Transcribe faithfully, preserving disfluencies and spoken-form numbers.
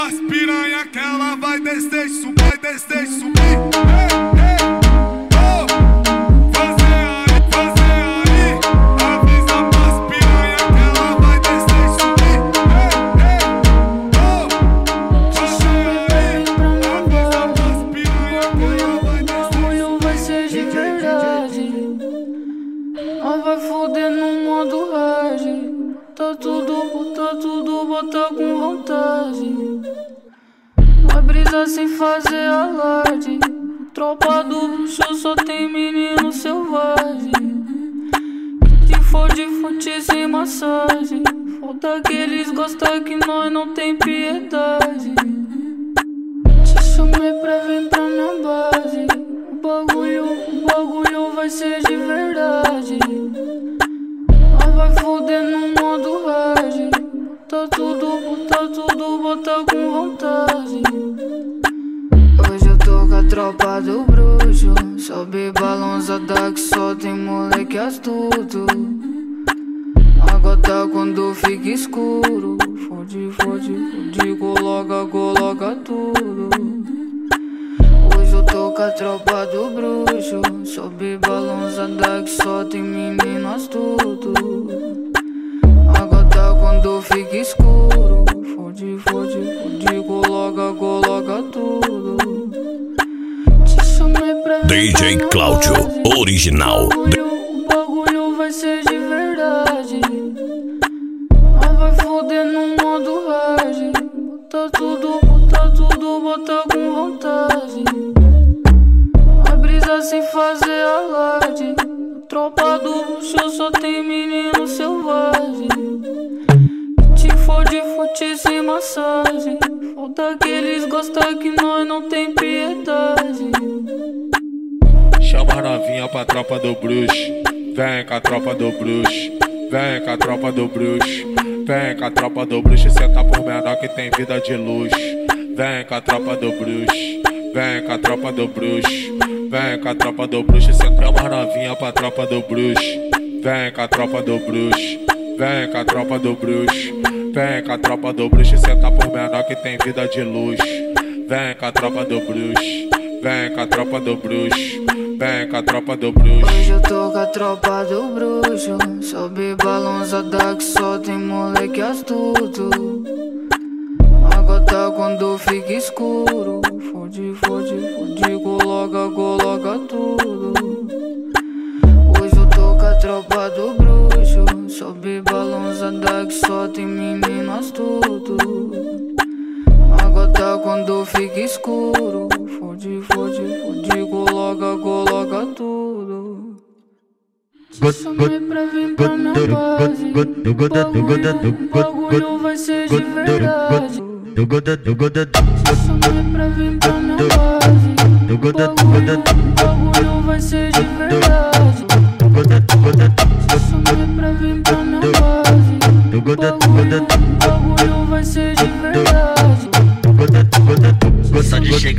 As piranha que ela vai descer, subir, vai descer, subir. Ei, ei, oh, fazer aí, fazer aí. Avisa pras piranha que ela vai descer, subir. Ei, ei, oh, fazer aí. Avisa pras piranha que ela vai descer. O bagulho vai ser de verdade. Nós vai foder no modo hard. Tá tudo, tá tudo, bota com vontade. Vai brisar sem fazer alarde. Tropa do bruxo só tem menino selvagem. Se for de fute sem massagem, falta que eles gostam que nós não tem piedade. Te chamei pra vir pra minha base. O bagulho, o bagulho vai ser de verdade. Nós vai foder no modo hard. Tá tudo, tá tudo, bota com vontade. Hoje eu tô com a tropa do bruxo. Sobe balançada que só tem moleque astuto. Agora quando fica escuro, fode, fode, fode, coloca, coloca tudo. Hoje eu tô com a tropa do bruxo. Sobe balançada que só tem menino astuto. Agora quando fica escuro, fode, fode, fode, coloca, coloca tudo. Te chamei pra D J Cláudio, original. O bagulho, o bagulho vai ser de verdade. Nós vai foder no modo hard. Bota tudo, bota tudo, bota com vontade. Vai brisar sem fazer alarde. Tropa do bruxo só tem menino selvagem. Se for de fute sem massagem, falta que eles gostam que nós não tem piedade. Chama a novinha pra tropa do bruxo. Vem com a tropa do bruxo. Vem com a tropa do bruxo. Vem com a tropa do bruxo. Senta por menor que tem vida de luxo. Vem com a tropa do bruxo. Vem com a tropa do bruxo. Vem com a tropa do bruxo. Senta a novinha pra tropa do bruxo. Vem com a tropa do bruxo. Vem com a tropa do bruxo. Vem com a tropa do bruxo. Senta por menor que tem vida de luxo. Vem com a tropa do bruxo. Vem com a tropa do bruxo. Vem com a tropa do bruxo. Hoje eu tô com a tropa do bruxo. Sobe balançada que só tem moleque astuto. Agora quando fica escuro, fode, fode, fode, coloca, coloca tudo. Hoje eu tô com a tropa do bruxo. Sobe balançada que só tem menino astuto. Agora quando fica escuro, fode, fode, fode, coloca, coloca tudo. Te chamei pra vir pra minha base. O bagulho, o bagulho vai ser de verdade. Te chamei pra vir pra minha base. O bagulho, o bagulho vai ser de verdade. Te chamei pra vir pra minha base. O bagulho, o bagulho vai ser de verdade. Gosta de chegar